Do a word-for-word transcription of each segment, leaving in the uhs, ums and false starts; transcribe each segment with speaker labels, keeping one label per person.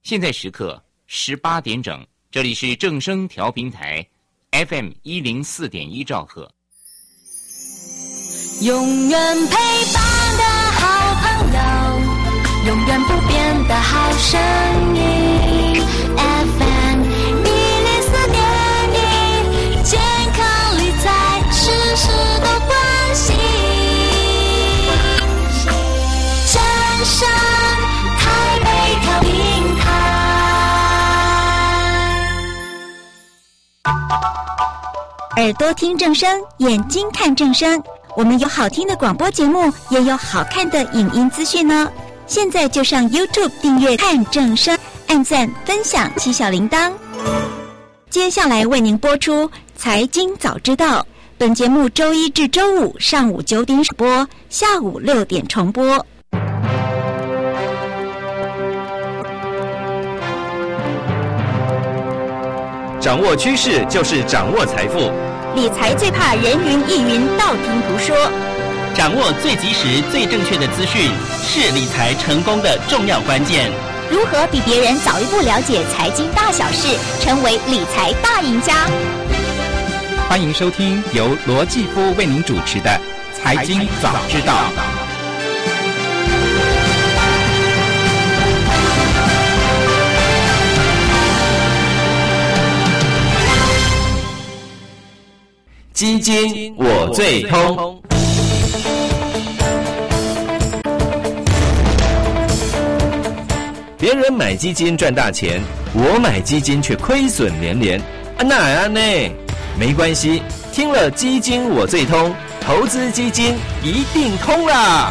Speaker 1: 现在时刻十八点整，这里是正声调频台 F M 一零四点一兆赫。
Speaker 2: 永远陪伴的好朋友，永远不变的好声音 F M 一零四点一，健康理财事事都关心，正声台北调频台。
Speaker 3: 耳朵听正声，眼睛看正声。我们有好听的广播节目，也有好看的影音资讯呢。现在就上 YouTube 订阅看正声，按赞分享起小铃铛。接下来为您播出财经早知道，本节目周一至周五上午九点首播，下午六点重播。
Speaker 4: 掌握趋势就是掌握财富，
Speaker 3: 理财最怕人云亦云，道听途说。
Speaker 5: 掌握最及时、最正确的资讯，是理财成功的重要关键。
Speaker 3: 如何比别人早一步了解财经大小事，成为理财大赢家？
Speaker 6: 欢迎收听由罗继夫为您主持的《财经早知道》。
Speaker 4: 基金我最通。别人买基金赚大钱，我买基金却亏损连连，啊那啊呢？没关系，听了基金我最通，投资基金一定通啦！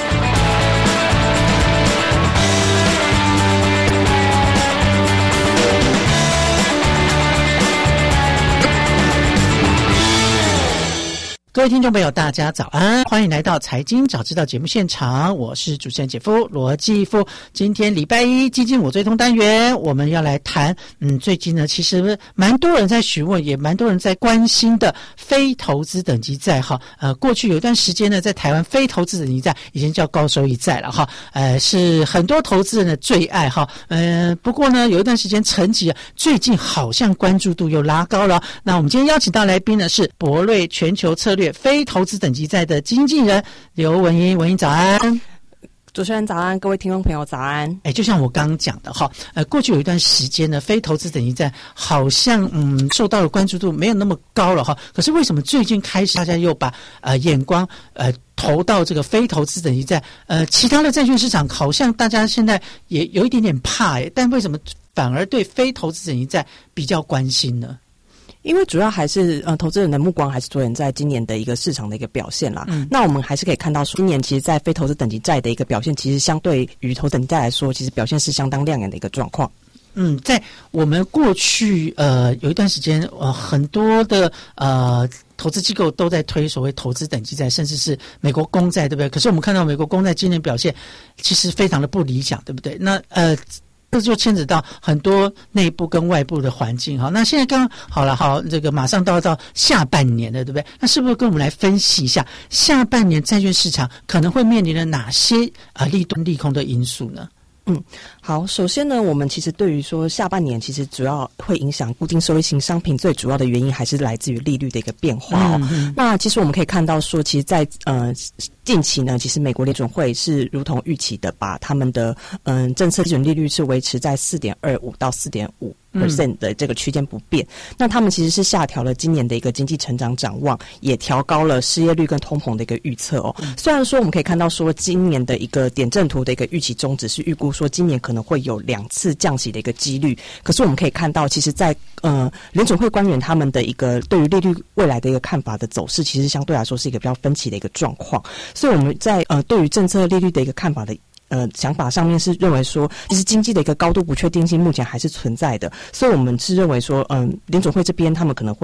Speaker 7: 各位听众朋友大家早安，欢迎来到财经早知道节目现场，我是主持人姐夫罗继夫。今天礼拜一基金我最通单元，我们要来谈嗯，最近呢其实蛮多人在询问，也蛮多人在关心的非投资等级债哈。呃过去有一段时间呢，在台湾非投资等级债以前叫高收益债了哈，呃是很多投资人的最爱哈。呃不过呢有一段时间沉寂，最近好像关注度又拉高了。那我们今天邀请到来宾呢是博瑞全球策略非投资等级债的经纪人刘文英，文英早安。
Speaker 8: 主持人早安，各位听众朋友早安。
Speaker 7: 哎，就像我刚刚讲的哈，呃，过去有一段时间呢，非投资等级债好像嗯受到的关注度没有那么高了哈。可是为什么最近开始大家又把呃眼光呃投到这个非投资等级债？呃，其他的债券市场好像大家现在也有一点点怕哎，但为什么反而对非投资等级债比较关心呢？
Speaker 8: 因为主要还是呃，投资人的目光还是着眼在今年的一个市场的一个表现啦。嗯，那我们还是可以看到说，今年其实在非投资等级债的一个表现，其实相对于投资等级债来说，其实表现是相当亮眼的一个状况。
Speaker 7: 嗯，在我们过去呃有一段时间，呃很多的呃投资机构都在推所谓投资等级债，甚至是美国公债，对不对？可是我们看到美国公债今年表现其实非常的不理想，对不对？那呃。这就牵扯到很多内部跟外部的环境哈。那现在刚好了，好，这个马上到到下半年了，对不对？那是不是跟我们来分析一下下半年债券市场可能会面临的哪些啊、呃、利多利空的因素呢？
Speaker 8: 嗯，好，首先呢，我们其实对于说下半年其实主要会影响固定收益型商品，最主要的原因还是来自于利率的一个变化哦。嗯嗯，那其实我们可以看到说，其实在呃近期呢，其实美国联准会是如同预期的，把他们的嗯政策基准利率是维持在 四点二五 到 四点五percent 的这个区间不变。嗯，那他们其实是下调了今年的一个经济成长展望，也调高了失业率跟通膨的一个预测哦。嗯，虽然说我们可以看到说今年的一个点阵图的一个预期中值是预估说今年可能会有两次降息的一个几率，可是我们可以看到其实在呃联准会官员他们的一个对于利率未来的一个看法的走势，其实相对来说是一个比较分歧的一个状况。所以我们在呃对于政策利率的一个看法的呃想法上面是认为说，其实经济的一个高度不确定性目前还是存在的，所以我们是认为说，嗯、呃，联准会这边他们可能会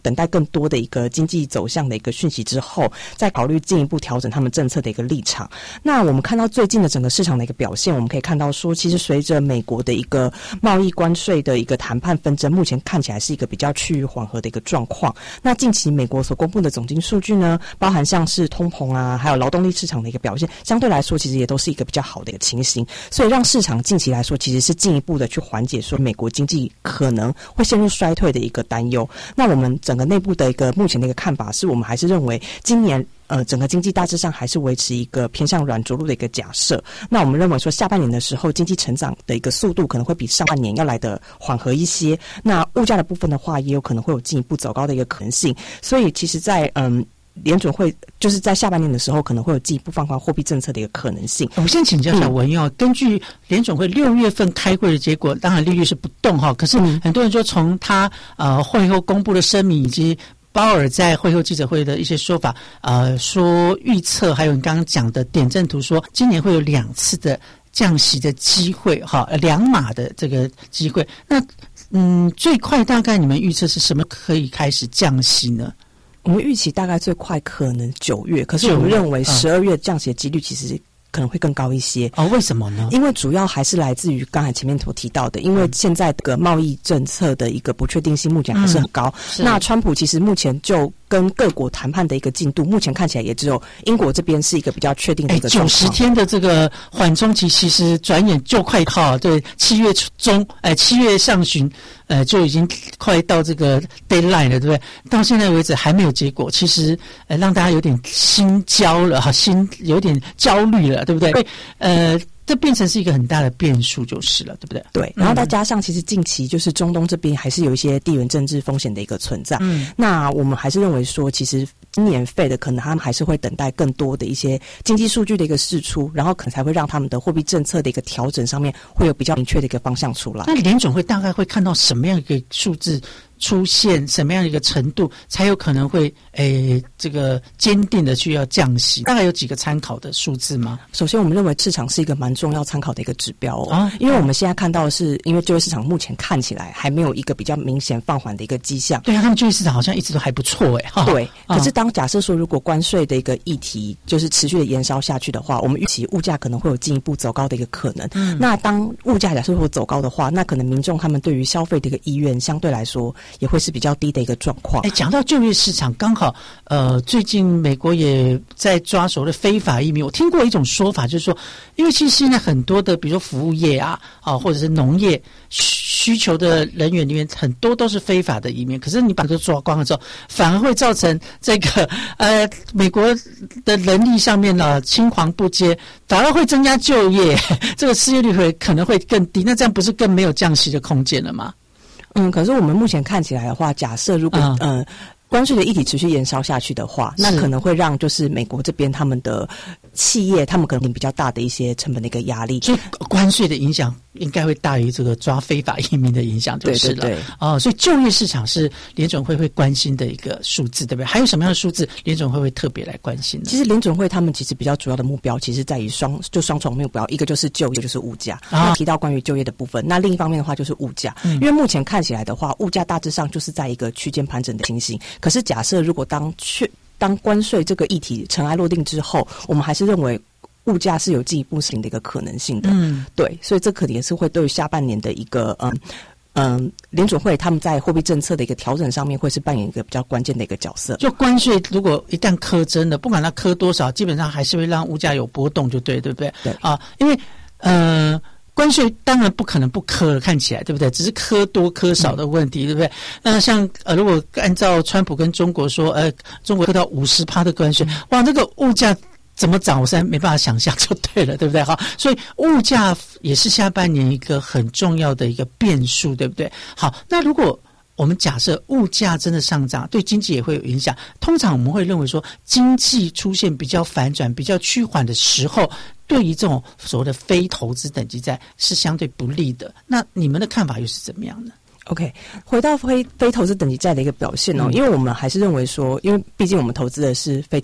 Speaker 8: 等待更多的一个经济走向的一个讯息之后，再考虑进一步调整他们政策的一个立场。那我们看到最近的整个市场的一个表现，我们可以看到说，其实随着美国的一个贸易关税的一个谈判纷争，目前看起来是一个比较趋于缓和的一个状况。那近期美国所公布的总经数据呢，包含像是通膨啊，还有劳动力市场的一个表现，相对来说其实也都是一个比较好的一个情形，所以让市场近期来说其实是进一步的去缓解说美国经济可能会陷入衰退的一个担忧。那我们整个内部的一个目前的一个看法是，我们还是认为今年呃，整个经济大致上还是维持一个偏向软着陆的一个假设。那我们认为说，下半年的时候，经济成长的一个速度可能会比上半年要来的缓和一些。那物价的部分的话，也有可能会有进一步走高的一个可能性。所以，其实在嗯。联准会就是在下半年的时候，可能会有进一步放宽货币政策的一个可能性。
Speaker 7: 我先请教小文耀，嗯、根据联准会六月份开会的结果，当然利率是不动哈，可是很多人说从他呃会后公布的声明以及鲍尔在会后记者会的一些说法，呃，说预测还有你刚刚讲的点阵图，说今年会有两次的降息的机会哈，两码的这个机会。那嗯，最快大概你们预测是什么可以开始降息呢？
Speaker 8: 我们预期大概最快可能九月，可是我们认为十二月降息的几率其实可能会更高一些。
Speaker 7: 哦，为什么呢？
Speaker 8: 因为主要还是来自于刚才前面所提到的，因为现在的贸易政策的一个不确定性目前还是很高。嗯、那川普其实目前就跟各国谈判的一个进度，目前看起来也只有英国这边是一个比较确定的一个状况。
Speaker 7: 九十天的这个缓冲期，其实转眼就快到，对，七月中，哎，七月上旬，呃，就已经快到这个 deadline 了，对不对？到现在为止还没有结果，其实呃让大家有点心焦了，哈，心有点焦虑了，对不对？呃。这变成是一个很大的变数就是了，对不对？
Speaker 8: 对，然后再加上其实近期就是中东这边还是有一些地缘政治风险的一个存在。嗯，那我们还是认为说，其实今年Fed的可能他们还是会等待更多的一些经济数据的一个释出，然后可能才会让他们的货币政策的一个调整上面会有比较明确的一个方向出来。
Speaker 7: 那联准会大概会看到什么样一个数字出现，什么样的一个程度才有可能会诶这个坚定的去要降息？大概有几个参考的数字吗？
Speaker 8: 首先我们认为市场是一个蛮重要参考的一个指标哦，啊、因为我们现在看到的是，因为就业市场目前看起来还没有一个比较明显放缓的一个迹象。
Speaker 7: 对啊，他们就业市场好像一直都还不错哎。
Speaker 8: 对，可是当假设说如果关税的一个议题就是持续的延烧下去的话，我们预期物价可能会有进一步走高的一个可能。嗯，那当物价假设会走高的话，那可能民众他们对于消费的一个意愿相对来说也会是比较低的一个状况。
Speaker 7: 哎，讲到就业市场，刚好呃，最近美国也在抓所谓的非法移民。我听过一种说法，就是说，因为其实现在很多的，比如说服务业啊，啊，或者是农业需求的人员里面，很多都是非法的移民。可是你把这抓光了之后，反而会造成这个呃，美国的人力上面呢青黄不接，反而会增加就业，这个失业率会可能会更低。那这样不是更没有降息的空间了吗？
Speaker 8: 嗯，可是我们目前看起来的话，假设如果嗯。呃关税的议题持续延烧下去的话，那可能会让就是美国这边他们的企业，他们可能有比较大的一些成本的一个压力。
Speaker 7: 所以关税的影响应该会大于这个抓非法移民的影响，就是了。
Speaker 8: 对对对。
Speaker 7: 哦，所以就业市场是联准会会关心的一个数字，对不对？还有什么样的数字联准会会特别来关心呢？
Speaker 8: 其实联准会他们其实比较主要的目标，其实在于双就双重目标，一个就是就业，一个就是物价。啊，提到关于就业的部分，那另一方面的话就是物价，嗯、因为目前看起来的话，物价大致上就是在一个区间盘整的情形。可是假设如果当确当关税这个议题尘埃落定之后，我们还是认为物价是有进一步上行的一个可能性的。嗯，对，所以这可能也是会对于下半年的一个嗯嗯联准会他们在货币政策的一个调整上面会是扮演一个比较关键的一个角色。
Speaker 7: 就关税如果一旦苛征了，不管它苛多少，基本上还是会让物价有波动，就对，对不对？
Speaker 8: 对
Speaker 7: 啊，因为呃。关税当然不可能不苛了，看起来对不对？只是苛多苛少的问题，嗯、对不对？那像呃，如果按照川普跟中国说，呃，中国苛到五十趴的关税，哇，这个物价怎么涨，我实在没办法想象，就对了，对不对？好，所以物价也是下半年一个很重要的一个变数，对不对？好，那如果我们假设物价真的上涨，对经济也会有影响。通常我们会认为说，经济出现比较反转、比较趋缓的时候，对于这种所谓的非投资等级债是相对不利的。那你们的看法又是怎么样呢
Speaker 8: ？OK， 回到非非投资等级债的一个表现哦，嗯、因为我们还是认为说，因为毕竟我们投资的是非投资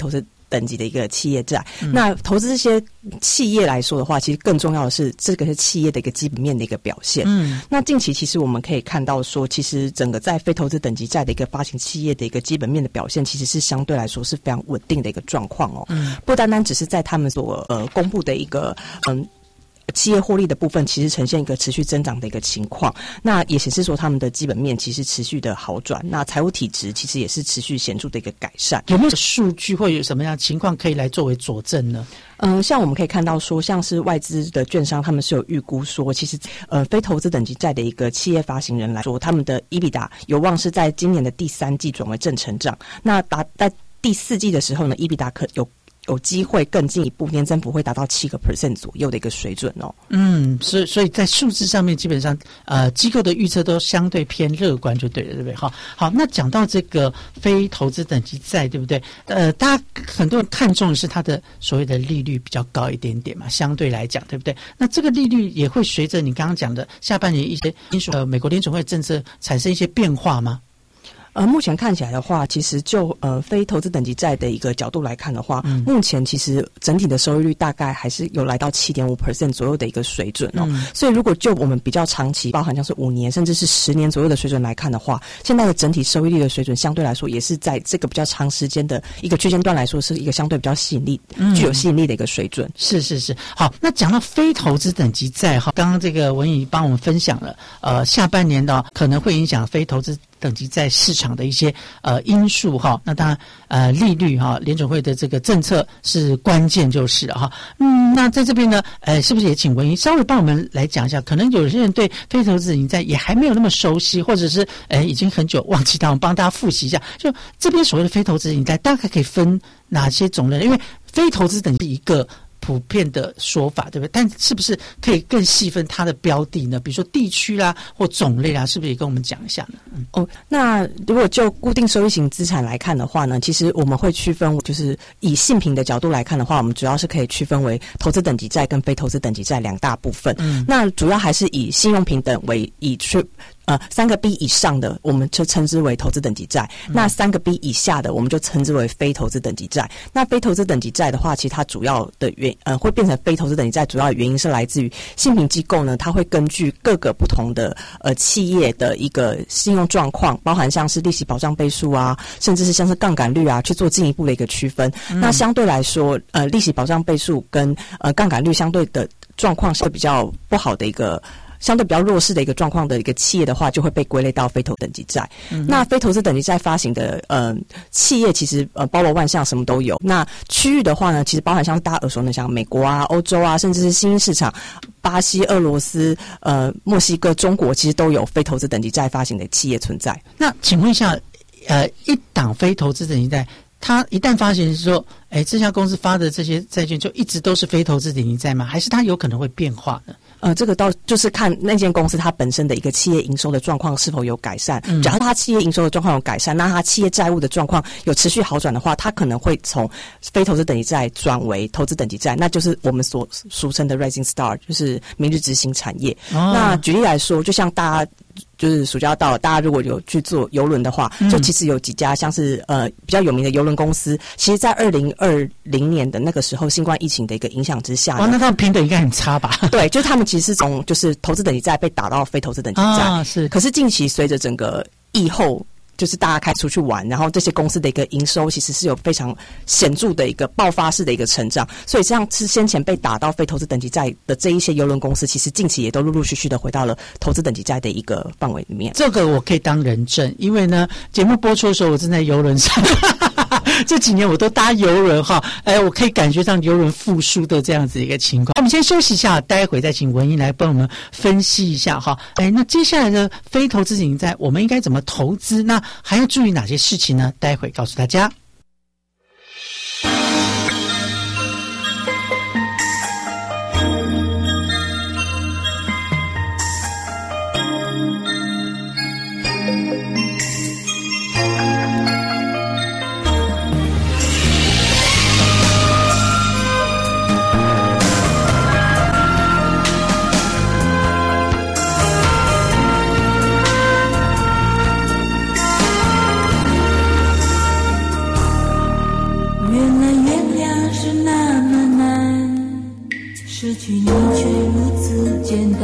Speaker 8: 等级的一个企业债。嗯、那投资这些企业来说的话，其实更重要的是这个是企业的一个基本面的一个表现。嗯，那近期其实我们可以看到说，其实整个在非投资等级债的一个发行企业的一个基本面的表现，其实是相对来说是非常稳定的一个状况哦。嗯，不单单只是在他们所呃公布的一个嗯。企业获利的部分其实呈现一个持续增长的一个情况，那也显示说他们的基本面其实持续的好转，那财务体质其实也是持续显著的一个改善。
Speaker 7: 有没有数据或有什么样的情况可以来作为佐证呢？
Speaker 8: 嗯，像我们可以看到说，像是外资的券商，他们是有预估说，其实呃非投资等级债的一个企业发行人来说，他们的 EBITDA 有望是在今年的第三季转为正成长，那达在第四季的时候呢 ，EBITDA 可有。有机会更进一步，年增幅会达到七个 percent 左右的一个水准哦。
Speaker 7: 嗯，所以所以在数字上面，基本上呃机构的预测都相对偏乐观，就对了，对不对？好，好，那讲到这个非投资等级债，对不对？呃，大家很多人看重的是它的所谓的利率比较高一点点嘛，相对来讲，对不对？那这个利率也会随着你刚刚讲的下半年一些因素，呃，美国联准会政策产生一些变化吗？
Speaker 8: 呃，目前看起来的话，其实就呃非投资等级债的一个角度来看的话，嗯、目前其实整体的收益率大概还是有来到 七点五 percent 左右的一个水准哦。嗯、所以如果就我们比较长期，包含像是五年甚至是十年左右的水准来看的话，现在的整体收益率的水准相对来说也是在这个比较长时间的一个区间段来说，是一个相对比较吸引力、嗯、具有吸引力的一个水准。
Speaker 7: 是是是，好，那讲到非投资等级债哈，刚刚这个文怡帮我们分享了，呃，下半年的可能会影响非投资等级在市场的一些呃因素哈，那当然呃利率哈，联准会的这个政策是关键就是哈。嗯，那在这边呢，呃，是不是也请文怡稍微帮我们来讲一下？可能有些人对非投资等级债也还没有那么熟悉，或者是呃已经很久忘记到，我们帮大家复习一下。就这边所谓的非投资等级债，大概可以分哪些种类？因为非投资等级一个普遍的说法，对不对？但是不是可以更细分它的标的呢？比如说地区啦或种类啦，是不是也跟我们讲一下呢？嗯、
Speaker 8: 哦，那如果就固定收益型资产来看的话呢，其实我们会区分，就是以信评的角度来看的话，我们主要是可以区分为投资等级债跟非投资等级债两大部分。嗯，那主要还是以信用评等为以去。呃，三个 B 以上的，我们就称之为投资等级债；嗯、那三个 B 以下的，我们就称之为非投资等级债。那非投资等级债的话，其实它主要的原呃会变成非投资等级债，主要的原因是来自于信评机构呢，它会根据各个不同的呃企业的一个信用状况，包含像是利息保障倍数啊，甚至是像是杠杆率啊，去做进一步的一个区分。嗯、那相对来说，呃，利息保障倍数跟呃杠杆率相对的状况是比较不好的一个。相对比较弱势的一个状况的一个企业的话，就会被归类到非投等级债。嗯、那非投资等级债发行的呃企业，其实呃包罗万象，什么都有。那区域的话呢，其实包含像大家耳熟能详，美国啊、欧洲啊，甚至是新兴市场，巴西、俄罗斯、呃墨西哥、中国，其实都有非投资等级债发行的企业存在。
Speaker 7: 那请问一下，呃，一档非投资等级债，它一旦发行是说，哎，这家公司发的这些债券就一直都是非投资等级债吗？还是它有可能会变化呢？
Speaker 8: 呃，这个倒就是看那间公司它本身的一个企业营收的状况是否有改善。嗯，只要它企业营收的状况有改善，那它企业债务的状况有持续好转的话，它可能会从非投资等级债转为投资等级债，那就是我们所俗称的 Rising Star， 就是明日之星产业。哦、那举例来说，就像大家。就是暑假到了，大家如果有去坐邮轮的话，嗯、就其实有几家像是呃比较有名的邮轮公司，其实在二零二零年的那个时候，新冠疫情的一个影响之下，
Speaker 7: 哇，那他们评等应该很差吧？
Speaker 8: 对，就是他们其实是从就是投资等级债被打到非投资等级债，
Speaker 7: 啊、是。
Speaker 8: 可是近期随着整个疫后。就是大家开始出去玩，然后这些公司的一个营收其实是有非常显著的一个爆发式的一个成长，所以像是先前被打到非投资等级债的这一些邮轮公司，其实近期也都陆陆续续的回到了投资等级债的一个范围里面。
Speaker 7: 这个我可以当人证，因为呢，节目播出的时候我正在邮轮上，这几年我都搭邮轮哈，哎，我可以感觉上邮轮复苏的这样子一个情况。我们先休息一下，待会再请文怡来帮我们分析一下哈。哎，那接下来的非投资等级债，我们应该怎么投资？那还要注意哪些事情呢？待会告诉大家。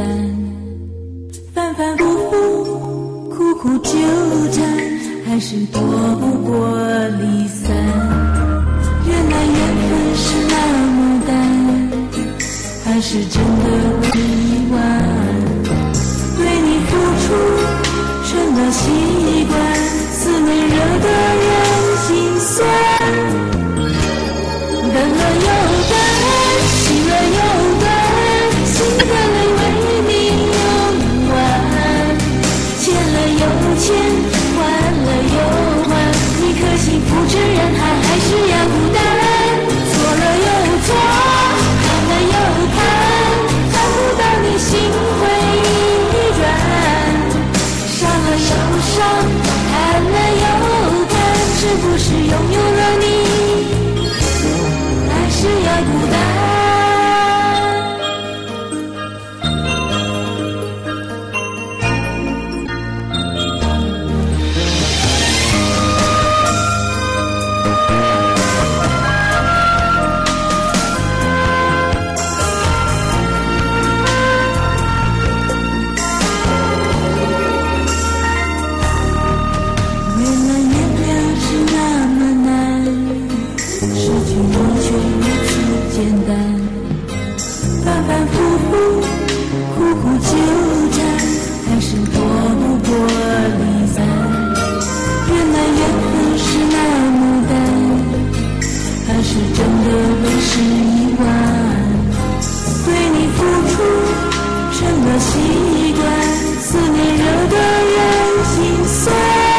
Speaker 9: 单，反反复复，苦苦纠缠，还是躲不过离散。原来缘分是那么淡，还是真的会遗忘。对你付出成了习惯，思念惹得人心酸。等了又等，醒了又等，心的泪为你用完。欠了又欠，还了又还，你可幸福之人还还是要孤单。错了又错，看了又看，看不到你心会一转。伤了又伤，看了又看，是不是拥有了你是要孤单。原来原谅是那么难，失去你却如此简单，反反复复，苦苦纠缠，还是躲不过离散。原来缘分是那么淡，还是真的会是遗忘。对你付出成了习惯，思念惹得人心酸。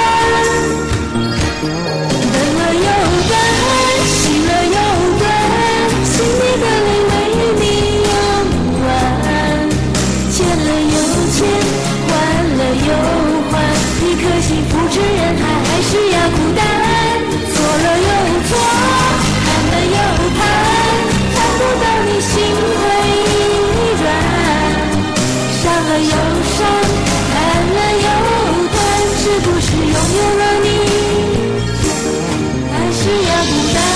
Speaker 9: 等了又等，醒了又等，心里的泪为你用完。欠了又欠，还了又还，一颗幸福之人还还是要孤单。错了又错，看了又看，看不到你心会一转。伤了又伤，看了又看，是不是拥有了你还是要孤单。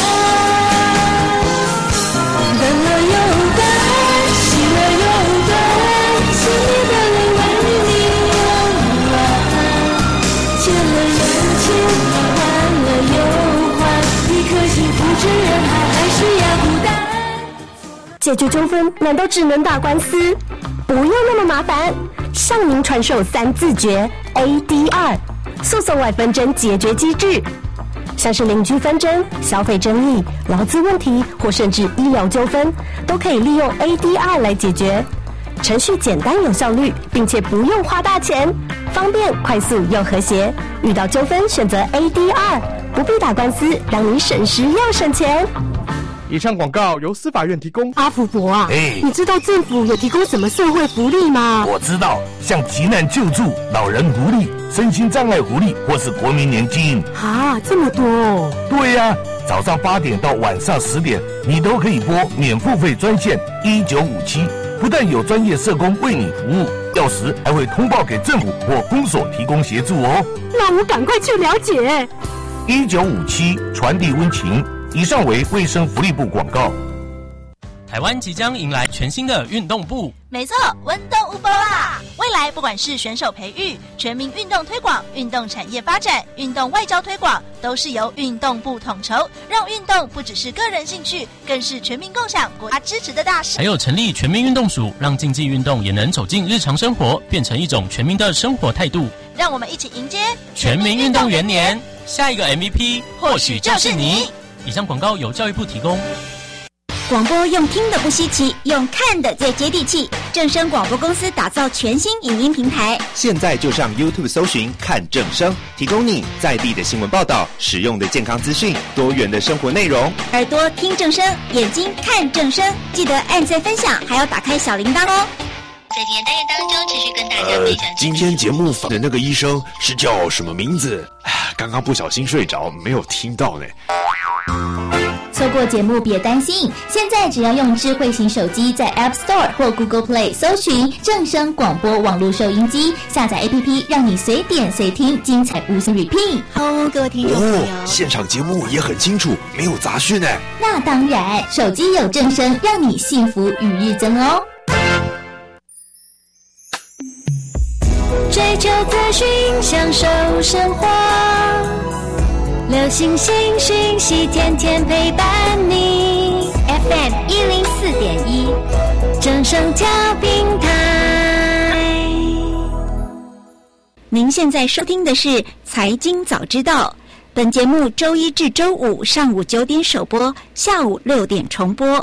Speaker 9: 等了又等，醒了又等，心里的泪为你用完。欠了又欠，还了又还，一颗幸福之人还还是要孤单。
Speaker 10: 解决纠纷难道只能打官司？不用那么麻烦，向您传授三字诀 A D R 诉讼外纷争解决机制。像是邻居纷争、消费争议、劳资问题或甚至医疗纠纷，都可以利用 A D R 来解决。程序简单有效率，并且不用花大钱，方便、快速又和谐。遇到纠纷选择 A D R， 不必打官司，让你省时又省钱。
Speaker 11: 以上广告由司法院提供。
Speaker 10: 阿福伯啊，
Speaker 12: 哎，
Speaker 10: 你知道政府有提供什么社会福利吗？
Speaker 12: 我知道，像急难救助、老人福利、身心障碍福利，或是国民年金。
Speaker 10: 啊，这么多哦！
Speaker 12: 对呀、啊，早上八点到晚上十点，你都可以拨免付费专线一九五七，不但有专业社工为你服务，要时还会通报给政府或公所提供协助哦。
Speaker 10: 那我赶快去了解。
Speaker 12: 一九五七传递温情。以上为卫生福利部广告。
Speaker 5: 台湾即将迎来全新的运动部，
Speaker 13: 没错，温动无波啦！未来不管是选手培育、全民运动推广、运动产业发展、运动外交推广，都是由运动部统筹，让运动不只是个人兴趣，更是全民共享、国家支持的大事。
Speaker 5: 还有成立全民运动署，让竞技运动也能走进日常生活，变成一种全民的生活态度。
Speaker 13: 让我们一起迎接
Speaker 5: 全民运动元年，下一个 M V P 或许就是你。以上广告由教育部提供。
Speaker 3: 广播用听的不稀奇，用看的最接地气。正声广播公司打造全新影音平台，
Speaker 14: 现在就上 YouTube 搜寻看正声，提供你在地的新闻报道、实用的健康资讯、多元的生活内容。
Speaker 3: 耳朵听正声，眼睛看正声，记得按赞分享，还要打开小铃铛哦。
Speaker 15: 在今天单元当中，持续跟大家分享、呃。
Speaker 16: 今天节目访的那个医生是叫什么名字？刚刚不小心睡着，没有听到呢。
Speaker 17: 错过节目别担心，现在只要用智慧型手机在 App Store 或 Google Play 搜寻正声广播网络收音机，下载 A P P， 让你随点随听，精彩无限 repeat。
Speaker 3: 哦，各位听众朋友，
Speaker 16: 哦，现场节目也很清楚，没有杂讯哎。
Speaker 17: 那当然，手机有正声，让你幸福与日增哦。
Speaker 2: 追求资讯，享受生活。流星星讯息，天天陪伴你。F M 一零四点一，正声调频台。
Speaker 3: 您现在收听的是《财经早知道》，本节目周一至周五上午九点首播，下午六点重播。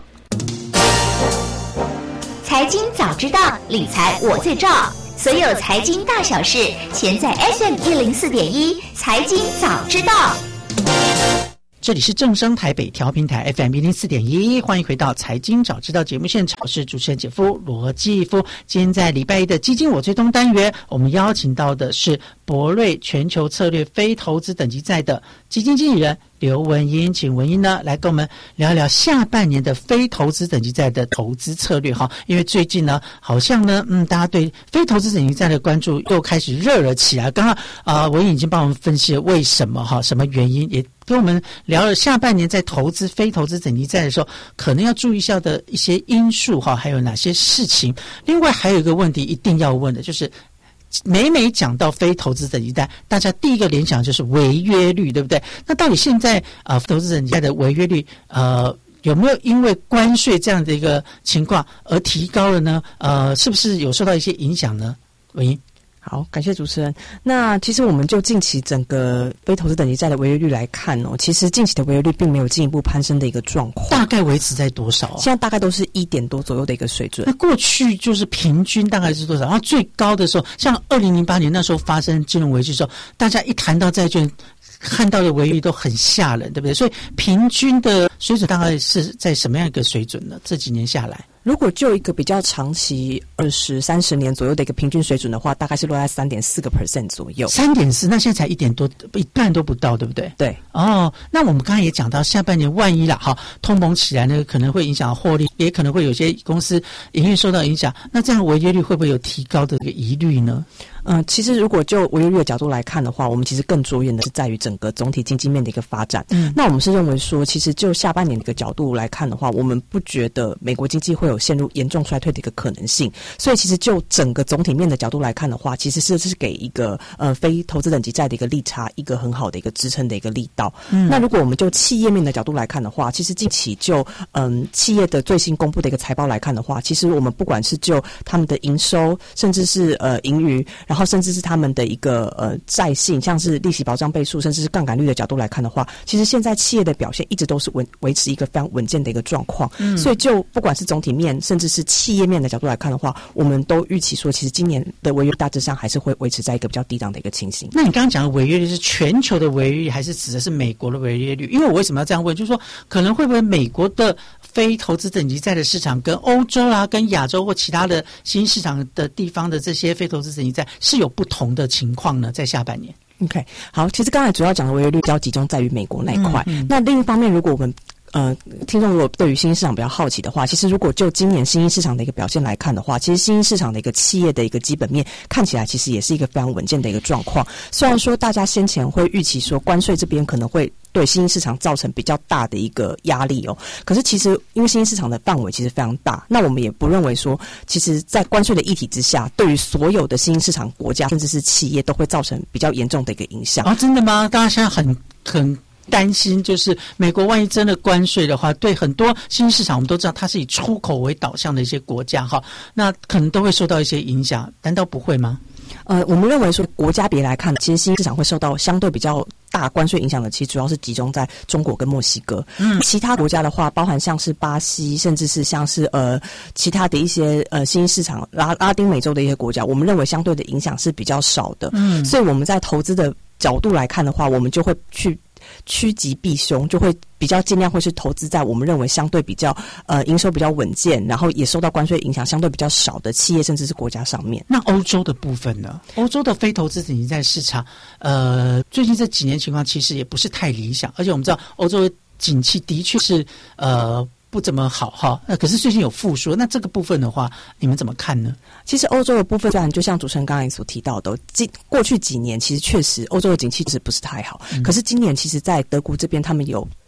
Speaker 17: 财经早知道，理财我最照。所有财经大小事，全在 F M 一零四点一财经早知道。
Speaker 7: 这里是正声台北调频台 F M 一零四点一，欢迎回到财经早知道节目现场，我是主持人姐夫罗继夫。今天在礼拜一的基金我追踪单元，我们邀请到的是博瑞全球策略非投资等级债的基金经理人刘文英，请文英呢来跟我们聊一聊下半年的非投资等级债的投资策略哈。因为最近呢，好像呢，嗯，大家对非投资等级债的关注又开始热了起来。刚刚啊、呃，文英已经帮我们分析了为什么哈，什么原因，也跟我们聊了下半年在投资非投资等级债的时候，可能要注意一下的一些因素哈，还有哪些事情。另外还有一个问题一定要问的就是。每每讲到非投资等级债，大家第一个联想就是违约率，对不对？那到底现在啊、呃，投资等级债的违约率呃有没有因为关税这样的一个情况而提高了呢？呃，是不是有受到一些影响呢？文英。
Speaker 8: 好，感谢主持人。那其实我们就近期整个非投资等级债的违约率来看哦，其实近期的违约率并没有进一步攀升的一个状况。
Speaker 7: 大概维持在多少、啊？
Speaker 8: 现在大概都是一点多左右的一个水准。
Speaker 7: 那过去就是平均大概是多少？然后最高的时候，像二零零八年那时候发生金融危机的时候，大家一谈到债券，看到的违约率都很吓人，对不对？所以平均的水准大概是在什么样一个水准呢？这几年下来。
Speaker 8: 如果就一个比较长期二十三十年左右的一个平均水准的话，大概是落在三点四个 percent 左右。
Speaker 7: 三点四，那现在才一点多，一半都不到，对不对？
Speaker 8: 对。
Speaker 7: 哦，那我们刚才也讲到，下半年万一啦，哈，通膨起来呢，可能会影响获利，也可能会有些公司营运受到影响。那这样违约率会不会有提高的一个疑虑呢？
Speaker 8: 嗯、呃，其实如果就违约率的角度来看的话，我们其实更着眼的是在于整个总体经济面的一个发展。嗯，那我们是认为说，其实就下半年的一个角度来看的话，我们不觉得美国经济会有陷入严重衰退的一个可能性。所以，其实就整个总体面的角度来看的话，其实是是给一个呃非投资等级债的一个利差一个很好的一个支撑的一个力道。嗯，那如果我们就企业面的角度来看的话，其实近期就嗯企业的最新公布的一个财报来看的话，其实我们不管是就他们的营收，甚至是呃盈余，然后甚至是他们的一个呃债性，像是利息保障倍数，甚至是杠杆率的角度来看的话，其实现在企业的表现一直都是稳维持一个非常稳健的一个状况。嗯，所以就不管是总体面，甚至是企业面的角度来看的话，我们都预期说，其实今年的违约大致上还是会维持在一个比较低档的一个情形。
Speaker 7: 那你刚刚讲的违约率是全球的违约率，还是指的是美国的违约率？因为我为什么要这样问，就是说可能会不会美国的非投资等级债的市场跟欧洲啦、跟亚洲或其他的新市场的地方的这些非投资等级债是有不同的情况呢？在下半年。
Speaker 8: OK， 好，其实刚才主要讲的违约率比较集中在于美国那一块。嗯嗯、那另一方面，如果我们呃，听众如果对于新兴市场比较好奇的话，其实如果就今年新兴市场的一个表现来看的话，其实新兴市场的一个企业的一个基本面看起来其实也是一个非常稳健的一个状况。虽然说大家先前会预期说关税这边可能会对新兴市场造成比较大的一个压力哦，可是其实因为新兴市场的范围其实非常大，那我们也不认为说，其实在关税的议题之下，对于所有的新兴市场国家甚至是企业都会造成比较严重的一个影响。
Speaker 7: 啊，真的吗？大家现在很很担心，就是美国万一真的关税的话，对很多新兴市场，我们都知道它是以出口为导向的一些国家哈，那可能都会受到一些影响，难道不会吗？
Speaker 8: 呃，我们认为说国家别来看，其实新兴市场会受到相对比较大关税影响的，其实主要是集中在中国跟墨西哥。嗯，其他国家的话，包含像是巴西，甚至是像是呃其他的一些呃新兴市场拉拉丁美洲的一些国家，我们认为相对的影响是比较少的。嗯，所以我们在投资的角度来看的话，我们就会去趋吉避凶，就会比较尽量会是投资在我们认为相对比较呃营收比较稳健，然后也受到关税影响相对比较少的企业甚至是国家上面。
Speaker 7: 那欧洲的部分呢？欧洲的非投资等级债市场，呃，最近这几年情况其实也不是太理想，而且我们知道欧洲的景气的确是呃不怎么好哈。那可是最近有复苏，那这个部分的话，你们怎么看呢？
Speaker 8: 其实欧洲的部分，虽然就像主持人刚才所提到的，过去几年其实确实欧洲的景气是不是太好，嗯、可是今年其实在德国这边他们有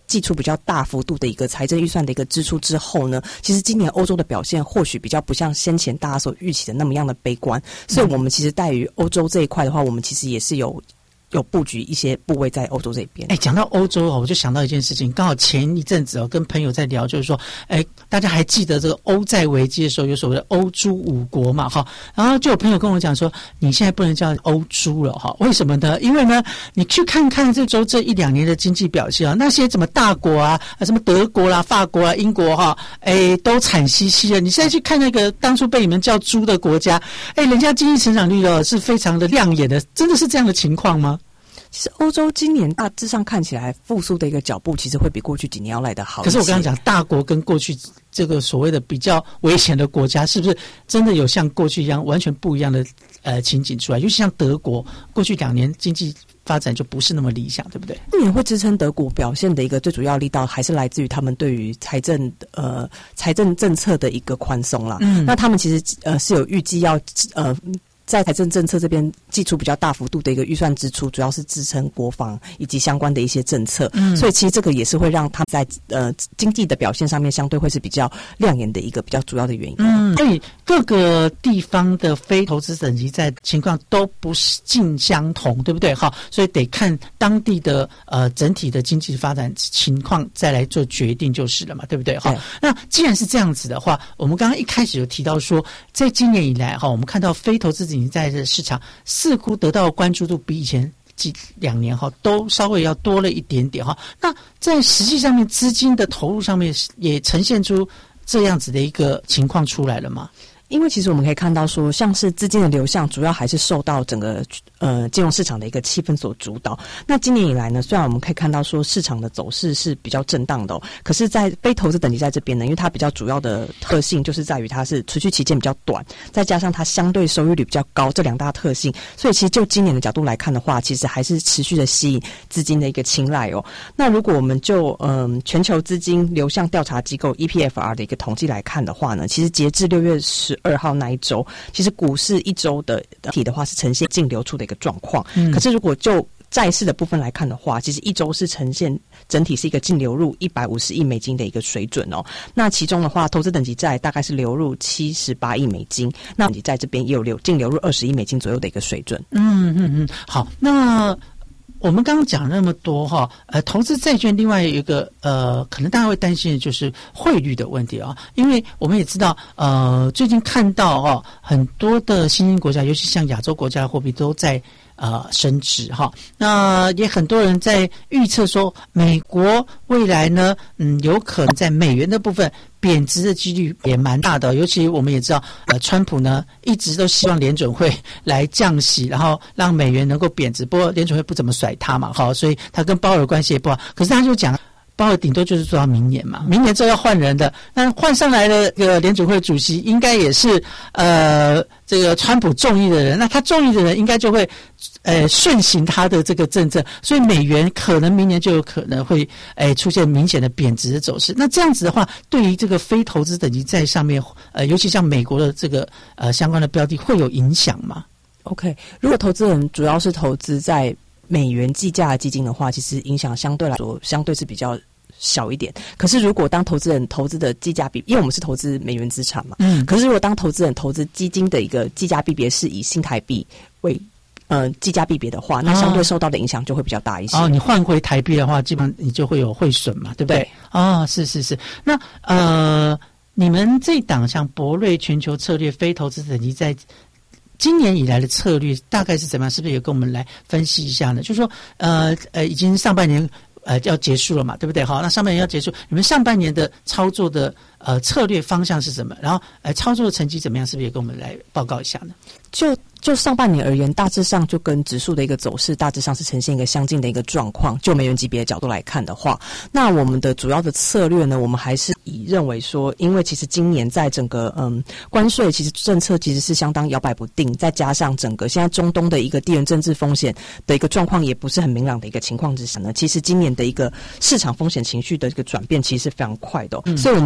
Speaker 8: 祭出比较大幅度的一个财政预算的一个支出之后呢，其实今年欧洲的表现或许比较不像先前大家所预期的那么样的悲观，所以我们其实对于欧洲这一块的话，我们其实也是有有布局一些部位在欧洲这边。
Speaker 7: 哎，讲到欧洲哦，我就想到一件事情，刚好前一阵子哦，跟朋友在聊，就是说，哎，大家还记得这个欧债危机的时候，有所谓的欧猪五国嘛，哈，然后就有朋友跟我讲说，你现在不能叫欧猪了，哈，为什么呢？因为呢，你去看看这周这一两年的经济表现啊，那些什么大国啊，什么德国啦、法国啊、英国哈，哎，都惨兮兮的。你现在去看那个当初被你们叫猪的国家，哎，人家经济成长率哦是非常的亮眼的，真的是这样的情况吗？
Speaker 8: 其实欧洲今年大致上看起来复苏的一个脚步，其实会比过去几年要来得好一些。
Speaker 7: 可是我刚刚讲大国跟过去这个所谓的比较危险的国家，是不是真的有像过去一样完全不一样的呃情景出来？尤其像德国，过去两年经济发展就不是那么理想，对不对？
Speaker 8: 今年会支撑德国表现的一个最主要力道，还是来自于他们对于财政呃财政政策的一个宽松啦。嗯，那他们其实呃是有预计要呃。在财政政策这边祭出比较大幅度的一个预算支出，主要是支撑国防以及相关的一些政策，嗯，所以其实这个也是会让他们在呃经济的表现上面相对会是比较亮眼的一个比较主要的原因。
Speaker 7: 嗯，所以各个地方的非投资等级在情况都不是尽相同，对不对？好，所以得看当地的呃整体的经济发展情况再来做决定就是了嘛，对不对？好，那既然是这样子的话，我们刚刚一开始有提到说，在今年以来哈，我们看到非投资等级在这市场似乎得到关注度比以前几两年哈都稍微要多了一点点哈。那在实际上面资金的投入上面也呈现出这样子的一个情况出来了吗？
Speaker 8: 因为其实我们可以看到说，像是资金的流向，主要还是受到整个呃金融市场的一个气氛所主导。那今年以来呢，虽然我们可以看到说市场的走势是比较震荡的哦，可是在非投资等级在这边呢，因为它比较主要的特性就是在于它是持续期间比较短，再加上它相对收益率比较高，这两大特性，所以其实就今年的角度来看的话，其实还是持续的吸引资金的一个青睐哦。那如果我们就嗯、呃、全球资金流向调查机构 E P F R 的一个统计来看的话呢，其实截至六月十二号那一周，其实股市一周的体的话是呈现净流出的一个状况。嗯，可是如果就债市的部分来看的话，其实一周是呈现整体是一个净流入一百五十亿美金的一个水准哦。那其中的话，投资等级债大概是流入七十八亿美金，那等级债这边也有流净流入二十亿美金左右的一个水准。
Speaker 7: 嗯嗯嗯，好，那我们刚刚讲那么多哈，呃，投资债券另外有一个呃，可能大家会担心的就是汇率的问题啊，因为我们也知道，呃，最近看到哦，很多的新兴国家，尤其像亚洲国家的货币都在呃升值哈。那也很多人在预测说，美国未来呢，嗯，有可能在美元的部分贬值的几率也蛮大的，尤其我们也知道，呃，川普呢一直都希望联准会来降息，然后让美元能够贬值。不过联准会不怎么甩他嘛，好，所以他跟鲍尔关系也不好。可是他就讲，鲍尔顶多就是做到明年嘛，明年之后要换人的，那换上来的这个联准会主席应该也是呃这个川普中意的人，那他中意的人应该就会呃顺行他的这个政策，所以美元可能明年就有可能会诶、呃、出现明显的贬值的走势。那这样子的话，对于这个非投资等级债上面，呃，尤其像美国的这个呃相关的标的会有影响吗
Speaker 8: ？OK， 如果投资人主要是投资在美元计价的基金的话，其实影响相对来说相对是比较小一点。可是如果当投资人投资的计价比，因为我们是投资美元资产嘛，嗯，可是如果当投资人投资基金的一个计价币别是以新台币为呃计价币别的话，那相对受到的影响就会比较大一些。
Speaker 7: 哦，你换回台币的话，基本上你就会有汇损嘛，对不对？啊、哦，是是是。那呃，你们这档像博瑞全球策略非投资等级在今年以来的策略大概是怎么样？是不是也跟我们来分析一下呢？就是说，呃呃，已经上半年呃要结束了嘛，对不对？好，那上半年要结束，你们上半年的操作的呃策略方向是什么？然后呃操作的成绩怎么样？是不是也跟我们来报告一下呢？
Speaker 8: 就就上半年而言，大致上就跟指数的一个走势大致上是呈现一个相近的一个状况。就美元级别的角度来看的话，那我们的主要的策略呢，我们还是以认为说，因为其实今年在整个嗯关税其实政策其实是相当摇摆不定，再加上整个现在中东的一个地缘政治风险的一个状况也不是很明朗的一个情况之下呢，其实今年的一个市场风险情绪的一个转变其实是非常快的、哦嗯、所以我们认为其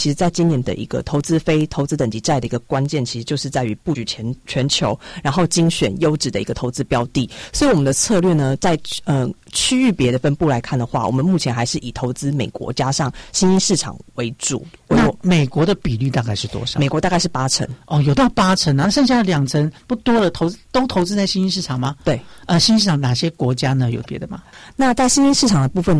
Speaker 8: 其实在今年的一个投资非投资等级债的一个关键，其实就是在于布局全全球，然后精选优质的一个投资标的。所以我们的策略呢，在呃区域别的分布来看的话，我们目前还是以投资美国加上新兴市场为主。
Speaker 7: 那美国的比率大概是多少？
Speaker 8: 美国大概是八成。
Speaker 7: 哦，有到八成啊，剩下的两成不多了，投资都投资在新兴市场吗？
Speaker 8: 对，
Speaker 7: 呃，新兴市场哪些国家呢？有别的吗？
Speaker 8: 那在新兴市场的部分